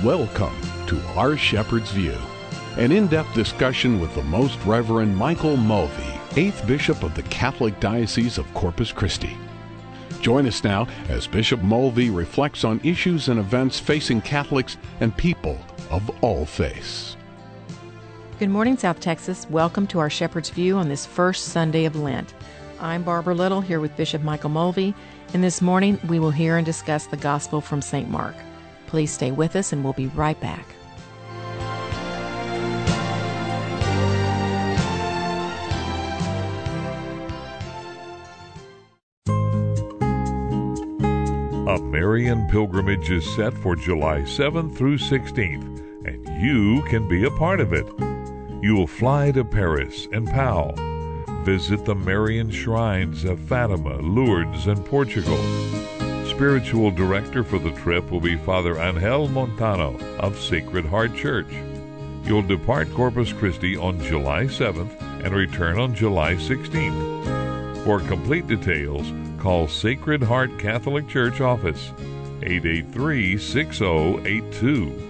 Welcome to Our Shepherd's View, an in-depth discussion with the Most Reverend Michael Mulvey, 8th Bishop of the Catholic Diocese of Corpus Christi. Join us now as Bishop Mulvey reflects on issues and events facing Catholics and people of all faiths. Good morning, South Texas. Welcome to Our Shepherd's View on this first Sunday of Lent. I'm Barbara Little here with Bishop Michael Mulvey, and this morning we will hear and discuss the Gospel from St. Mark. Please stay with us and we'll be right back. A Marian pilgrimage is set for July 7th through 16th, and you can be a part of it. You will fly to Paris and Pau, visit the Marian shrines of Fatima, Lourdes, and Portugal. Spiritual director for the trip will be Father Angel Montano of Sacred Heart Church. You'll depart Corpus Christi on July 7th and return on July 16th. For complete details, call Sacred Heart Catholic Church office, 883-6082.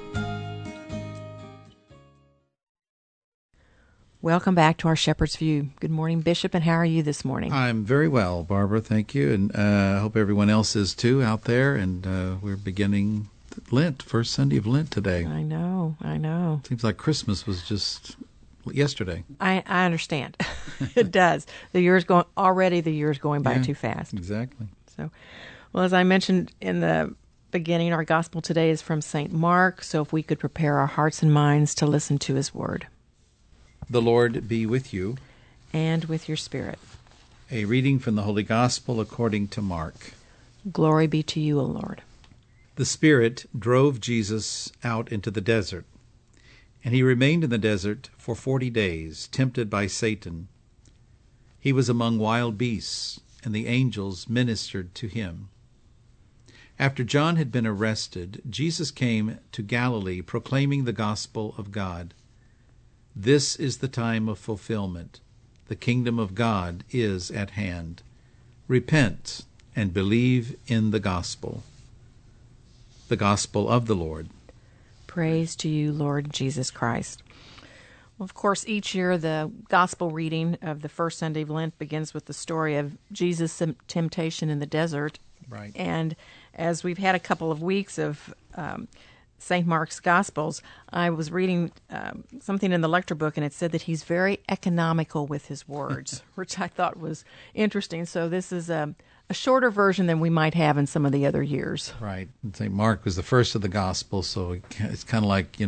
Welcome back to Our Shepherd's View. Good morning, Bishop, and how are you this morning? I'm very well, Barbara, thank you, and I hope everyone else is too out there, and we're beginning Lent, first Sunday of Lent today. I know. Seems like Christmas was just yesterday. I understand. It does. The year's going by too fast. Exactly. So, well, as I mentioned in the beginning, our gospel today is from St. Mark, so if we could prepare our hearts and minds to listen to his word. The Lord be with you. And with your spirit. A reading from the Holy Gospel according to Mark. Glory be to you, O Lord. The Spirit drove Jesus out into the desert, and he remained in the desert for 40 days, tempted by Satan. He was among wild beasts, and the angels ministered to him. After John had been arrested, Jesus came to Galilee proclaiming the gospel of God. This is the time of fulfillment. The kingdom of God is at hand. Repent and believe in the gospel. The gospel of the Lord. Praise to you, Lord Jesus Christ. Well, of course, each year the gospel reading of the first Sunday of Lent begins with the story of Jesus' temptation in the desert. Right. And as we've had a couple of weeks of St. Mark's Gospels, I was reading something in the lecture book, and it said that he's very economical with his words, which I thought was interesting. So this is a shorter version than we might have in some of the other years. Right. St. Mark was the first of the Gospels, so it's kind of like,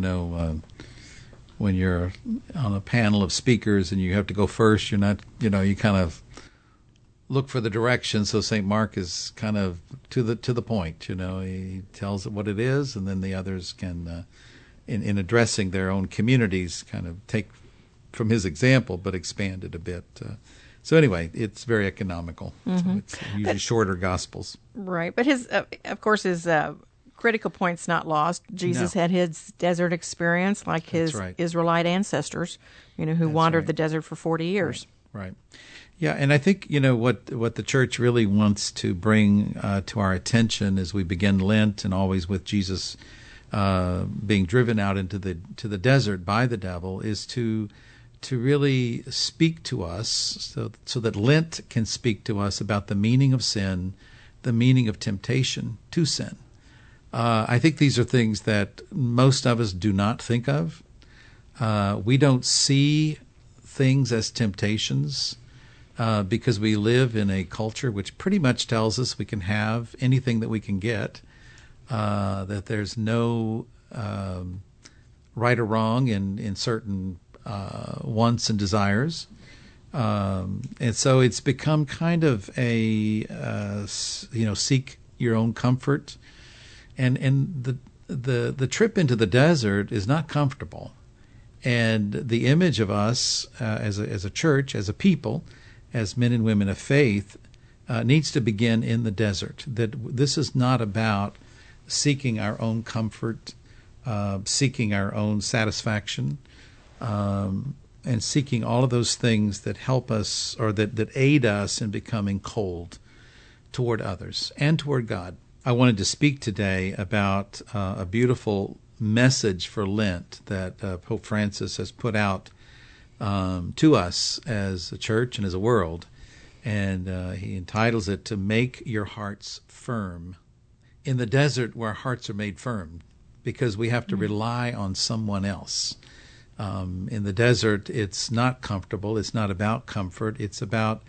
when you're on a panel of speakers and you have to go first, you're not, you kind of look for the direction. So St. Mark is kind of to the point. He tells it what it is, and then the others can, in addressing their own communities, kind of take from his example, but expand it a bit. So anyway, it's very economical. Mm-hmm. So it's usually shorter Gospels. Right, but his critical point's not lost. Jesus had his desert experience, like his Israelite ancestors, who wandered the desert for 40 years. Right. Yeah, and I think, what the Church really wants to bring to our attention as we begin Lent, and always with Jesus being driven out into the desert by the devil, is to really speak to us so that Lent can speak to us about the meaning of sin, the meaning of temptation to sin. I think these are things that most of us do not think of. We don't see things as temptations because we live in a culture which pretty much tells us we can have anything that we can get, that there's no right or wrong in certain wants and desires. And so it's become kind of a, seek your own comfort. And the trip into the desert is not comfortable. And the image of us as a church, as a people, as men and women of faith, needs to begin in the desert. That this is not about seeking our own comfort, seeking our own satisfaction, and seeking all of those things that help us or that aid us in becoming cold toward others and toward God. I wanted to speak today about a beautiful message for Lent that Pope Francis has put out to us as a church and as a world. And he entitles it, "To Make Your Hearts Firm." In the desert where hearts are made firm, because we have to rely on someone else. In the desert, it's not comfortable. It's not about comfort. It's about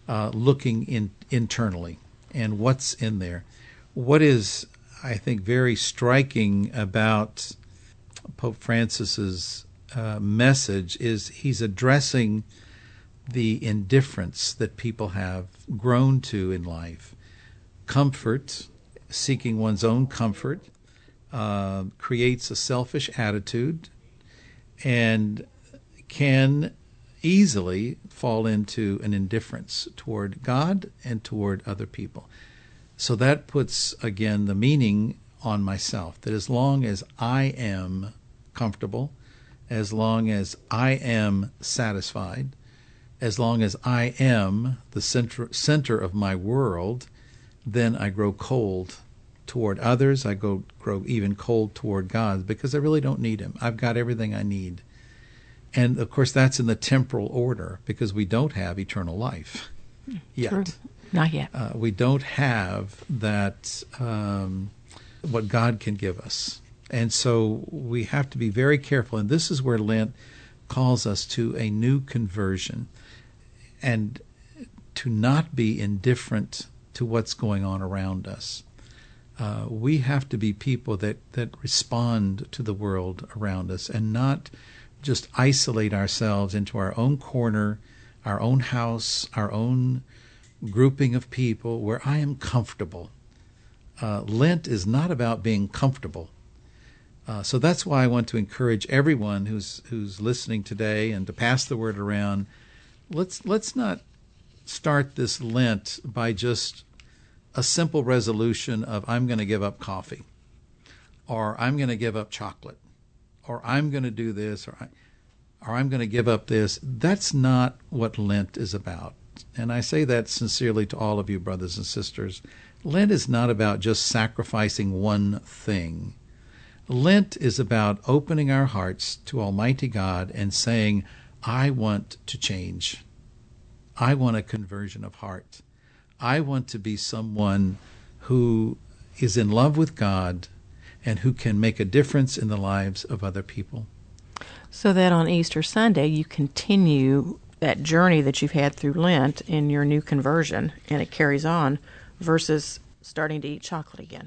looking internally and what's in there. What is, I think, very striking about Pope Francis's message is he's addressing the indifference that people have grown to in life. Comfort, seeking one's own comfort, creates a selfish attitude and can easily fall into an indifference toward God and toward other people. So that puts, again, the meaning on myself, that as long as I am comfortable, as long as I am satisfied, as long as I am the center of my world, then I grow cold toward others. I grow even cold toward God because I really don't need Him. I've got everything I need. And, of course, that's in the temporal order because we don't have eternal life yet. True. Not yet. We don't have that, what God can give us. And so we have to be very careful. And this is where Lent calls us to a new conversion and to not be indifferent to what's going on around us. We have to be people that respond to the world around us and not just isolate ourselves into our own corner, our own house, our own grouping of people where I am comfortable. Lent is not about being comfortable. So that's why I want to encourage everyone who's listening today and to pass the word around. Let's not start this Lent by just a simple resolution of I'm going to give up coffee, or I'm going to give up chocolate, or I'm going to do this, or I'm going to give up this. That's not what Lent is about. And I say that sincerely to all of you, brothers and sisters. Lent is not about just sacrificing one thing. Lent is about opening our hearts to Almighty God and saying, I want to change. I want a conversion of heart. I want to be someone who is in love with God and who can make a difference in the lives of other people. So that on Easter Sunday, you continue that journey that you've had through Lent in your new conversion, and it carries on, versus starting to eat chocolate again.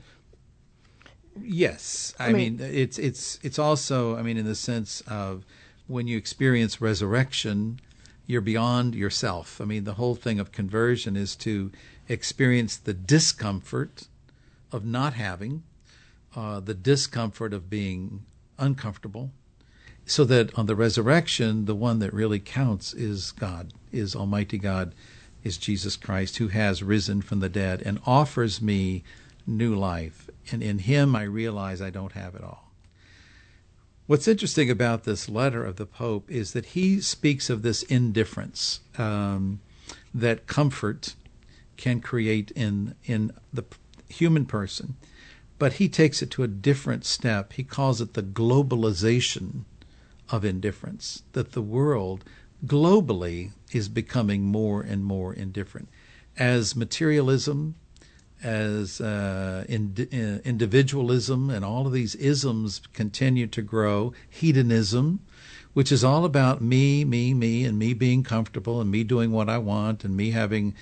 Yes. I mean it's also, in the sense of when you experience resurrection, you're beyond yourself. The whole thing of conversion is to experience the discomfort of not having, the discomfort of being uncomfortable, so that on the resurrection, the one that really counts is God, is Almighty God, is Jesus Christ, who has risen from the dead and offers me new life. And in Him, I realize I don't have it all. What's interesting about this letter of the Pope is that he speaks of this indifference that comfort can create in the human person, but he takes it to a different step. He calls it the globalization of indifference, that the world globally is becoming more and more indifferent. As materialism, as individualism, and all of these isms continue to grow, hedonism, which is all about me, and me being comfortable, and me doing what I want, and me having,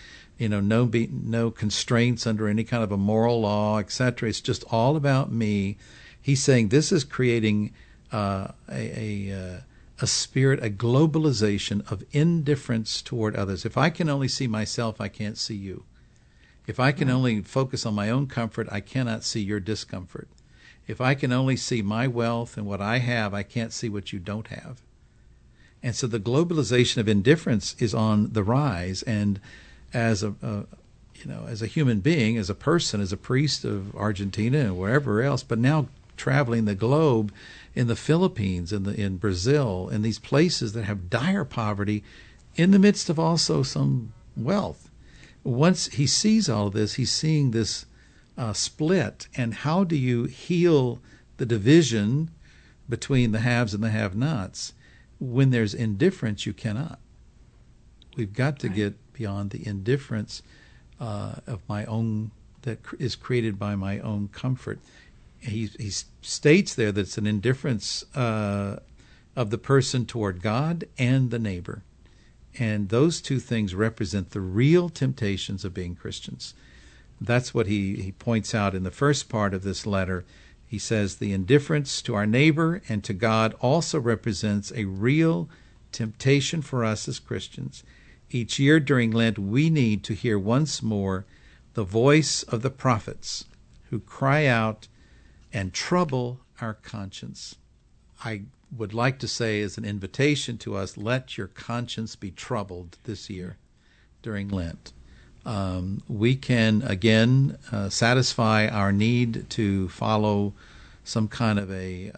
no constraints under any kind of a moral law, etc. It's just all about me. He's saying this is creating a spirit, a globalization of indifference toward others. If I can only see myself, I can't see you. If I can only focus on my own comfort, I cannot see your discomfort. If I can only see my wealth and what I have, I can't see what you don't have. And so the globalization of indifference is on the rise. And as a human being, as a person, as a priest of Argentina and wherever else, but now traveling the globe, in the Philippines, in Brazil, in these places that have dire poverty, in the midst of also some wealth. Once he sees all of this, he's seeing this split. And how do you heal the division between the haves and the have-nots. When there's indifference, you cannot. We've got to get beyond the indifference of my own, that is created by my own comfort. He states there that it's an indifference of the person toward God and the neighbor. And those two things represent the real temptations of being Christians. That's what he points out in the first part of this letter. He says the indifference to our neighbor and to God also represents a real temptation for us as Christians. Each year during Lent, we need to hear once more the voice of the prophets who cry out and trouble our conscience. I would like to say as an invitation to us, let your conscience be troubled this year during Lent. We can, again, satisfy our need to follow some kind of a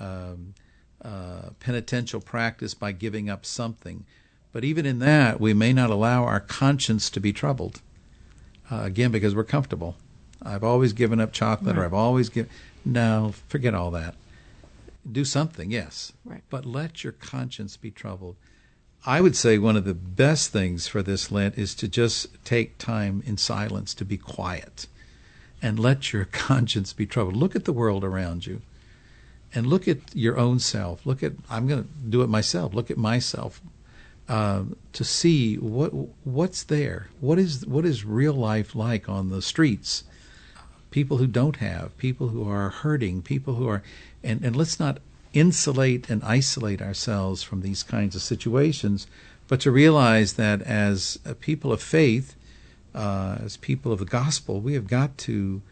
penitential practice by giving up something. But even in that, we may not allow our conscience to be troubled, again, because we're comfortable. I've always given up chocolate, or I've always given... No, forget all that. Do something, yes, but let your conscience be troubled. I would say one of the best things for this Lent is to just take time in silence, to be quiet, and let your conscience be troubled. Look at the world around you, and look at your own self. I'm going to do it myself. Look at myself to see what's there. What is real life like on the streets? People who don't have, people who are hurting, people who are, and let's not insulate and isolate ourselves from these kinds of situations, but to realize that as a people of faith, as people of the gospel, we have got to,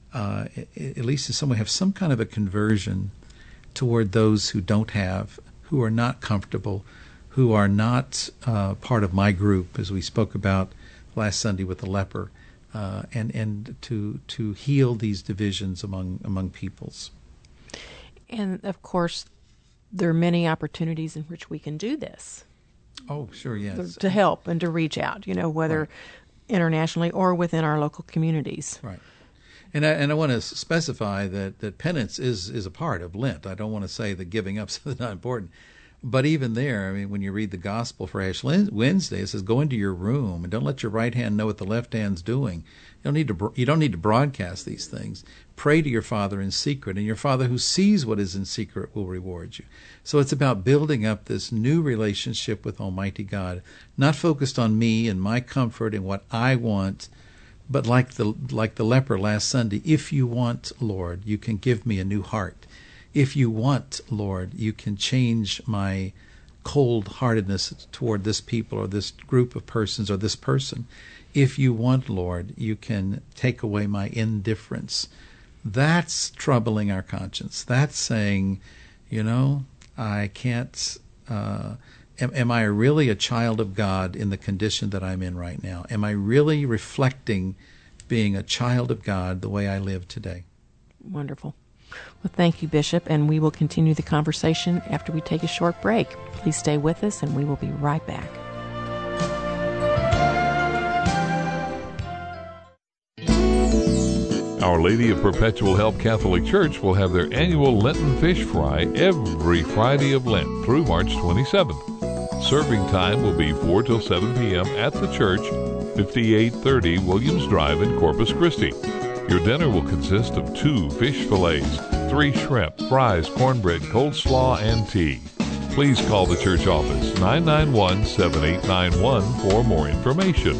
at least in some way, have some kind of a conversion toward those who don't have, who are not comfortable, who are not part of my group, as we spoke about last Sunday with the leper, and to heal these divisions among peoples. And, of course, there are many opportunities in which we can do this. Oh, sure, yes. To help and to reach out, whether internationally or within our local communities. Right. And I want to specify that penance is a part of Lent. I don't want to say that giving up is not important. But even there, I mean, when you read the Gospel for Ash Wednesday, it says, "Go into your room and don't let your right hand know what the left hand's doing." You don't need to broadcast these things. Pray to your Father in secret, and your Father who sees what is in secret will reward you. So it's about building up this new relationship with Almighty God, not focused on me and my comfort and what I want, but like the leper last Sunday. If you want, Lord, you can give me a new heart. If you want, Lord, you can change my cold-heartedness toward this people or this group of persons or this person. If you want, Lord, you can take away my indifference. That's troubling our conscience. That's saying, I can't... Am I really a child of God in the condition that I'm in right now? Am I really reflecting being a child of God the way I live today? Wonderful. Well, thank you, Bishop, and we will continue the conversation after we take a short break. Please stay with us, and we will be right back. Our Lady of Perpetual Help Catholic Church will have their annual Lenten Fish Fry every Friday of Lent through March 27th. Serving time will be 4 till 7 p.m. at the church, 5830 Williams Drive in Corpus Christi. Your dinner will consist of 2 fish fillets, 3 shrimp, fries, cornbread, coleslaw, and tea. Please call the church office, 991-7891, for more information.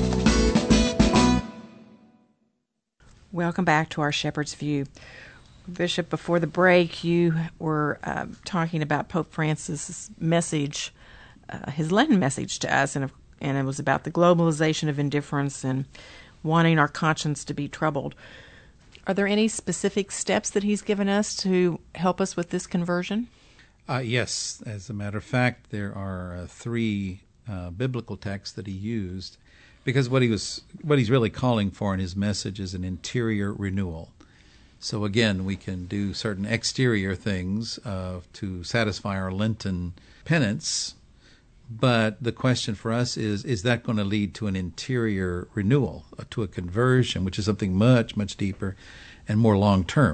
Welcome back to our Shepherd's View. Bishop, before the break, you were talking about Pope Francis' message, his Lenten message to us, and it was about the globalization of indifference and wanting our conscience to be troubled. Are there any specific steps that he's given us to help us with this conversion? Yes. As a matter of fact, there are 3 biblical texts that he used, because what he's really calling for in his message is an interior renewal. So again, we can do certain exterior things to satisfy our Lenten penance, but the question for us is that going to lead to an interior renewal, to a conversion, which is something much, much deeper and more long-term?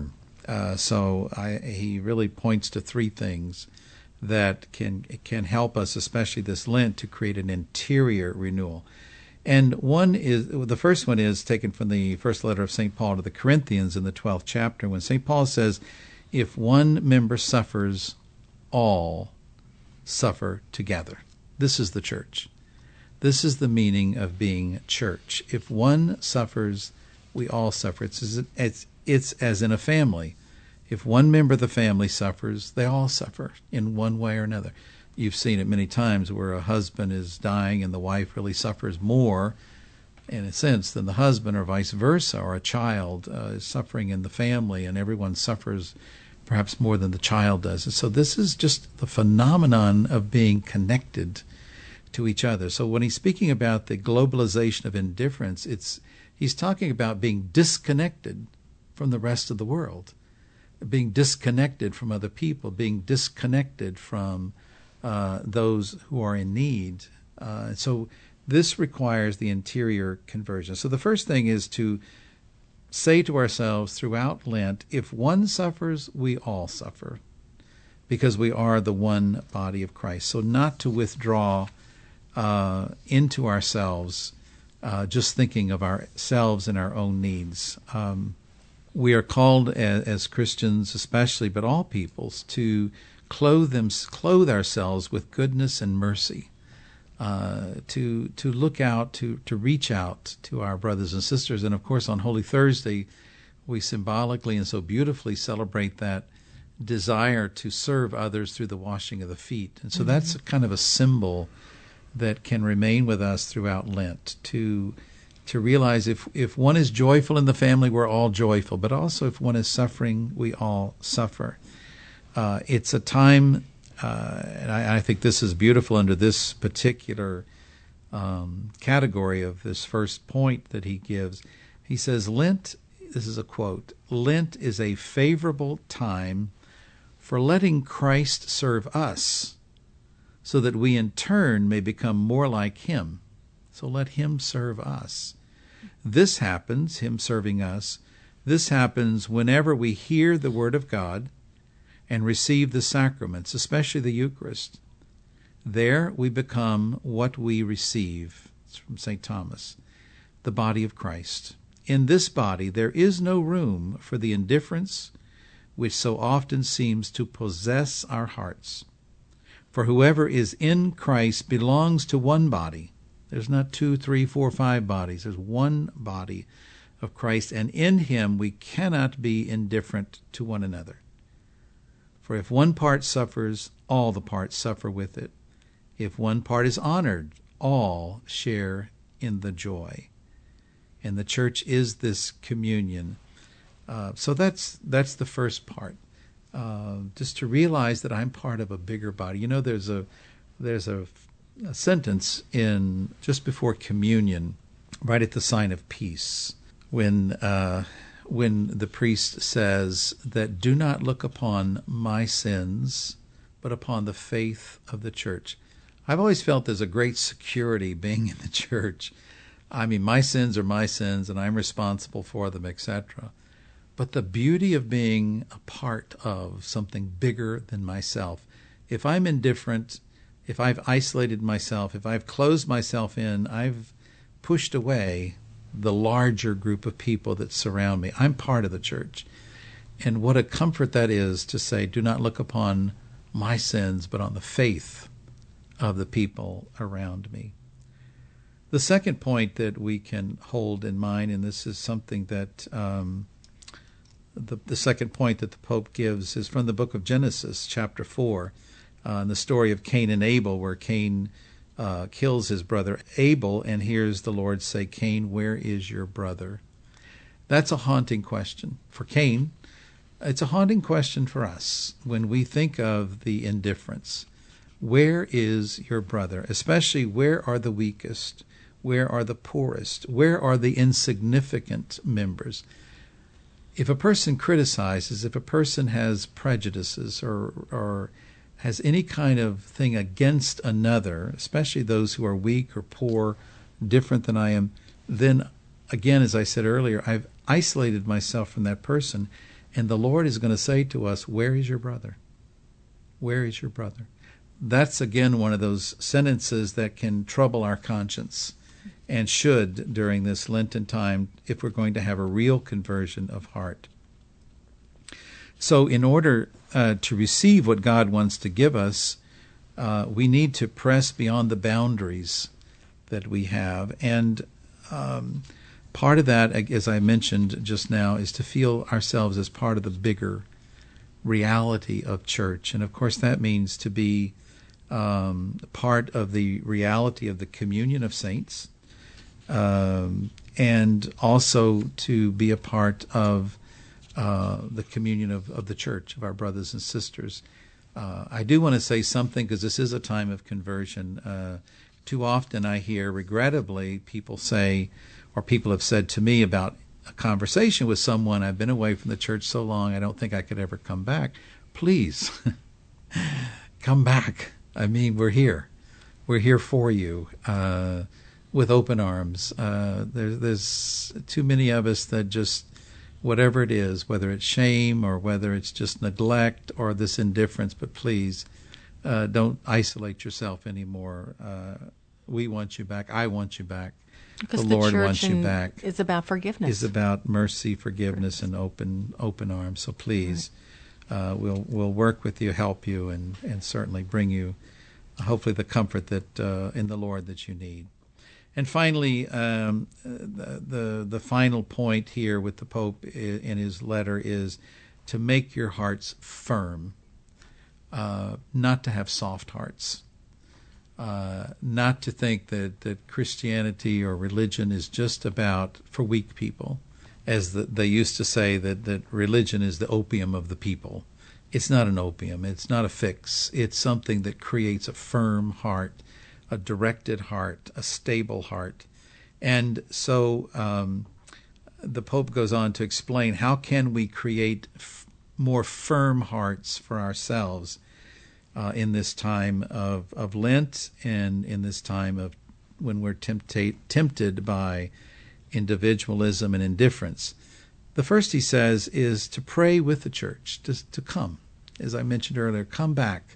He really points to three things that can help us, especially this Lent, to create an interior renewal. And the first one is taken from the first letter of St. Paul to the Corinthians in the 12th chapter, when St. Paul says, if one member suffers, all suffer together. This is the church. This is the meaning of being church. If one suffers, we all suffer. It's as in a family. If one member of the family suffers, they all suffer in one way or another. You've seen it many times where a husband is dying and the wife really suffers more, in a sense, than the husband, or vice versa, or a child is suffering in the family and everyone suffers perhaps more than the child does. And so this is just the phenomenon of being connected to each other. So when he's speaking about the globalization of indifference, he's talking about being disconnected from the rest of the world, being disconnected from other people, being disconnected from those who are in need. So this requires the interior conversion. So the first thing is to say to ourselves throughout Lent, if one suffers, we all suffer, because we are the one body of Christ. So not to withdraw into ourselves, just thinking of ourselves and our own needs. We are called as Christians especially, but all peoples, to clothe ourselves with goodness and mercy, to look out, to reach out to our brothers and sisters. And of course on Holy Thursday we symbolically and so beautifully celebrate that desire to serve others through the washing of the feet. And so that's kind of a symbol that can remain with us throughout Lent, to realize if one is joyful in the family, we're all joyful, but also if one is suffering, we all suffer. It's a time, and I think this is beautiful under this particular category of this first point that he gives. He says, Lent, this is a quote, Lent is a favorable time for letting Christ serve us, so that we in turn may become more like him. So let him serve us. This happens, him serving us, this happens whenever we hear the Word of God and receive the sacraments, especially the Eucharist. There we become what we receive. It's from St. Thomas, the body of Christ. In this body there is no room for the indifference which so often seems to possess our hearts. For whoever is in Christ belongs to one body. There's not 2, 3, 4, 5 bodies. There's one body of Christ, and in him we cannot be indifferent to one another. For if one part suffers, all the parts suffer with it. If one part is honored, all share in the joy. And the church is this communion. So that's the first part. Just to realize that I'm part of a bigger body. You know, there's a sentence in just before communion, right at the sign of peace, when the priest says that do not look upon my sins, but upon the faith of the church. I've always felt there's a great security being in the church. I mean, my sins are my sins, and I'm responsible for them, etc. But the beauty of being a part of something bigger than myself. If I'm indifferent, if I've isolated myself, if I've closed myself in, I've pushed away the larger group of people that surround me. I'm part of the church. And what a comfort that is to say, do not look upon my sins, but on the faith of the people around me. The second point that we can hold in mind, and this is something that the second point that the Pope gives, is from the book of Genesis, chapter 4, and the story of Cain and Abel, where Cain kills his brother Abel and hears the Lord say, Cain, where is your brother? That's a haunting question for Cain. It's a haunting question for us when we think of the indifference. Where is your brother? Especially, where are the weakest? Where are the poorest? Where are the insignificant members? If a person criticizes, if a person has prejudices or has any kind of thing against another, especially those who are weak or poor, different than I am, then, again, as I said earlier, I've isolated myself from that person, And the Lord is going to say to us, where is your brother? Where is your brother? That's, again, one of those sentences that can trouble our conscience and should during this Lenten time if we're going to have a real conversion of heart. So in order to receive what God wants to give us, we need to press beyond the boundaries that we have. And part of that, as I mentioned just now, is to feel ourselves as part of the bigger reality of church. And of course that means to be part of the reality of the communion of saints, and also to be a part of the communion of the church, of our brothers and sisters. I do want to say something, because this is a time of conversion. Too often I hear, regrettably, people say, or people have said to me about a conversation with someone, I've been away from the church so long, I don't think I could ever come back. Please, come back. I mean, we're here. We're here for you, with open arms. There's too many of us that just, whatever it is, whether it's shame or whether it's just neglect or this indifference, but please don't isolate yourself anymore. We want you back. I want you back. Because the Lord wants you back. It's about forgiveness. It's about mercy, forgiveness, and open arms. So please, we'll work with you, help you, and certainly bring you, hopefully, the comfort that in the Lord that you need. And finally, the final point here with the Pope in his letter is to make your hearts firm, not to have soft hearts, not to think that Christianity or religion is just about for weak people, as they used to say that religion is the opium of the people. It's not an opium. It's not a fix. It's something that creates a firm heart, a directed heart, a stable heart. And so the Pope goes on to explain, how can we create more firm hearts for ourselves in this time of Lent, and in this time of when we're tempted by individualism and indifference. The first, he says, is to pray with the church, to come. As I mentioned earlier, come back.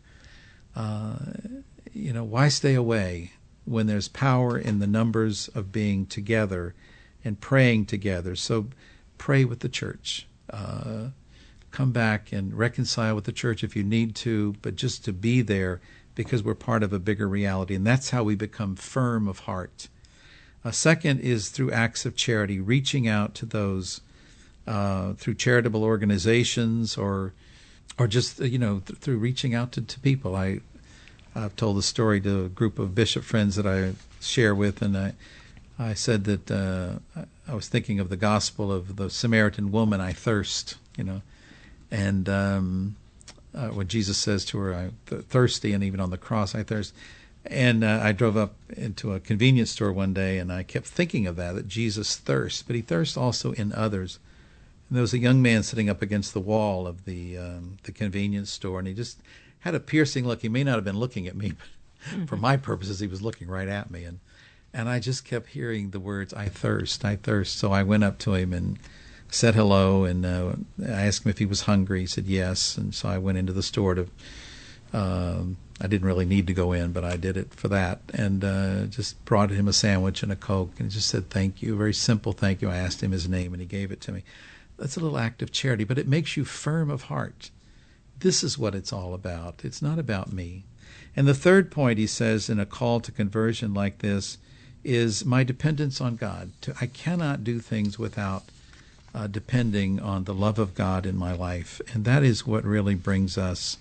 Why stay away when there's power in the numbers of being together and praying together? So pray with the church. Come back and reconcile with the church if you need to, but just to be there because we're part of a bigger reality. And that's how we become firm of heart. Second is through acts of charity, reaching out to those through charitable organizations or just, through reaching out to people. I've told the story to a group of bishop friends that I share with, and I said that I was thinking of the gospel of the Samaritan woman, I thirst, and when Jesus says to her, I'm thirsty, and even on the cross, I thirst. And I drove up into a convenience store one day, and I kept thinking of that Jesus thirsts, but he thirsts also in others. And there was a young man sitting up against the wall of the convenience store, and he just had a piercing look. He may not have been looking at me, but for my purposes, he was looking right at me. And I just kept hearing the words, I thirst, I thirst. So I went up to him and said hello, and I asked him if he was hungry. He said yes. And so I went into the store to, I didn't really need to go in, but I did it for that, and just brought him a sandwich and a Coke, and just said thank you, a very simple thank you. I asked him his name, and he gave it to me. That's a little act of charity, but it makes you firm of heart. This is what it's all about. It's not about me. And the third point, he says, in a call to conversion like this, is my dependence on God. I cannot do things without depending on the love of God in my life. And that is what really brings us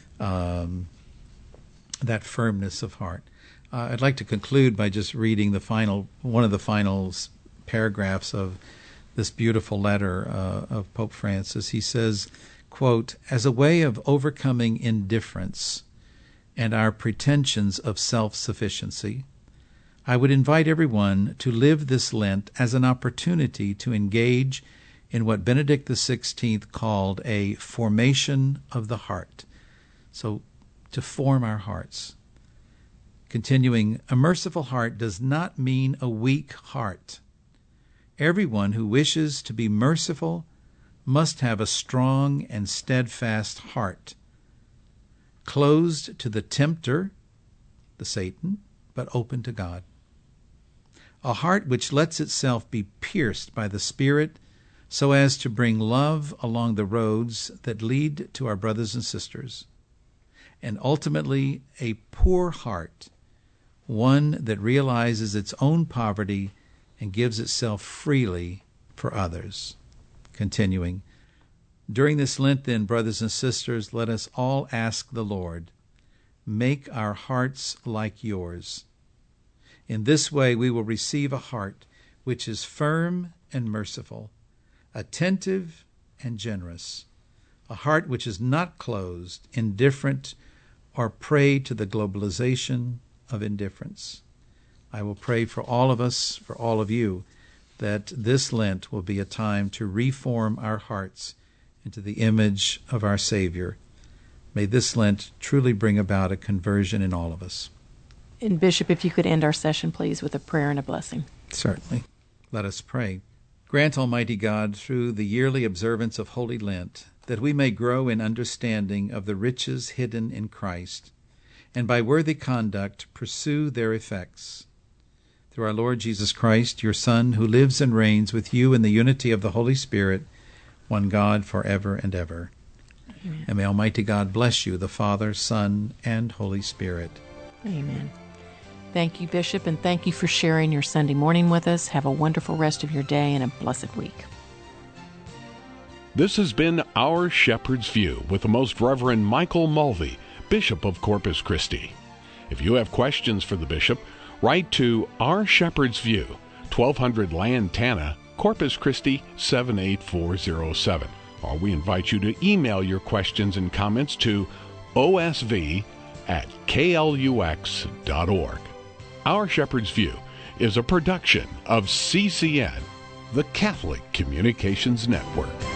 that firmness of heart. I'd like to conclude by just reading one of the final paragraphs of this beautiful letter of Pope Francis. He says, quote, as a way of overcoming indifference and our pretensions of self-sufficiency, I would invite everyone to live this Lent as an opportunity to engage in what Benedict XVI called a formation of the heart. So, to form our hearts. Continuing, a merciful heart does not mean a weak heart. Everyone who wishes to be merciful must have a strong and steadfast heart, closed to the tempter, the Satan, but open to God. A heart which lets itself be pierced by the Spirit so as to bring love along the roads that lead to our brothers and sisters. And ultimately, a poor heart, one that realizes its own poverty and gives itself freely for others. Continuing, during this Lent, then, brothers and sisters, let us all ask the Lord, make our hearts like yours. In this way we will receive a heart which is firm and merciful, attentive and generous, a heart which is not closed, indifferent, or prey to the globalization of indifference. I will pray for all of us, for all of you, that this Lent will be a time to reform our hearts into the image of our Savior. May this Lent truly bring about a conversion in all of us. And Bishop, if you could end our session, please, with a prayer and a blessing. Certainly. Let us pray. Grant, Almighty God, through the yearly observance of Holy Lent, that we may grow in understanding of the riches hidden in Christ, and by worthy conduct pursue their effects. Through our Lord Jesus Christ, your Son, who lives and reigns with you in the unity of the Holy Spirit, one God, forever and ever. Amen. And may Almighty God bless you, the Father, Son, and Holy Spirit. Amen. Thank you, Bishop, and thank you for sharing your Sunday morning with us. Have a wonderful rest of your day and a blessed week. This has been Our Shepherd's View with the Most Reverend Michael Mulvey, Bishop of Corpus Christi. If you have questions for the Bishop, write to Our Shepherd's View, 1200 Lantana, Corpus Christi 78407. Or we invite you to email your questions and comments to osv@klux.org. Our Shepherd's View is a production of CCN, the Catholic Communications Network.